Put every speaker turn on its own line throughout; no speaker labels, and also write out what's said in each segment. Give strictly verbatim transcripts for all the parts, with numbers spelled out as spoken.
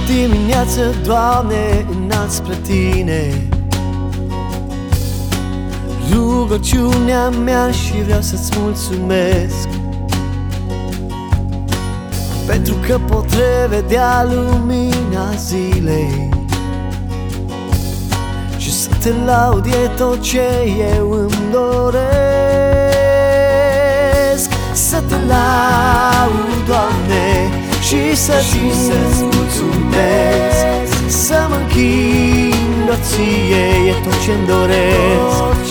dimineață, Doamne, înalt spre Tine, rugăciunea mea și vreau să-ți mulțumesc, pentru că pot revedea lumina zilei și să Te laud e tot ce eu îmi doresc. Să Te laud, Doamne, și să-ți mulțumesc, să mă închin doar Ție e tot ce-mi doresc.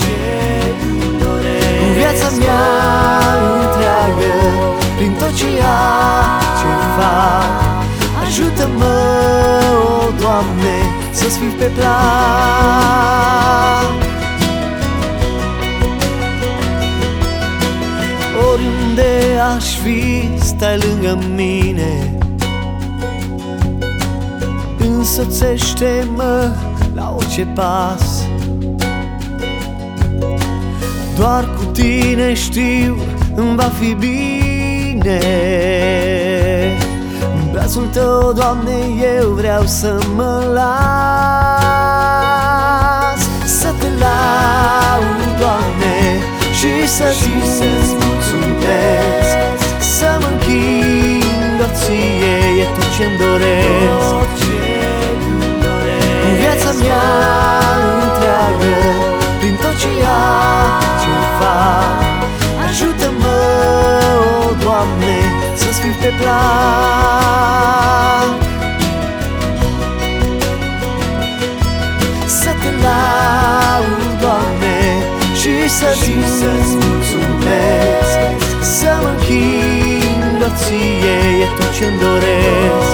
În viața mea întreagă, prin tot ceea ce fac, ajută-mă, o Doamne, să-ți fiu pe plac. Oriunde aș fi, stai lângă mine, însoțește-mă la orice pas. Doar cu Tine știu îmi va fi bine. În brațul Tău, Doamne, eu vreau să mă las. Să Te laud, Doamne, și să-ți mulțumesc, să mă închin doar Ție e tot ce-mi doresc. În viața mea întreagă, prin tot ceea ce fac, ajută-mă, o Doamne, să-ți fiu pe plac. Să Te laud, Doamne, și să-ți mulțumesc, să mă închin doar Ție e tot ce-mi doresc.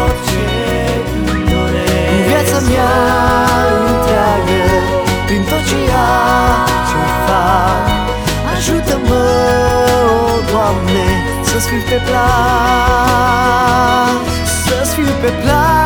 În viața mea întreagă, prin tot ceea ce fac, ajută-mă, o Doamne, să-ți fiu pe plac, să-ți fiu pe plac.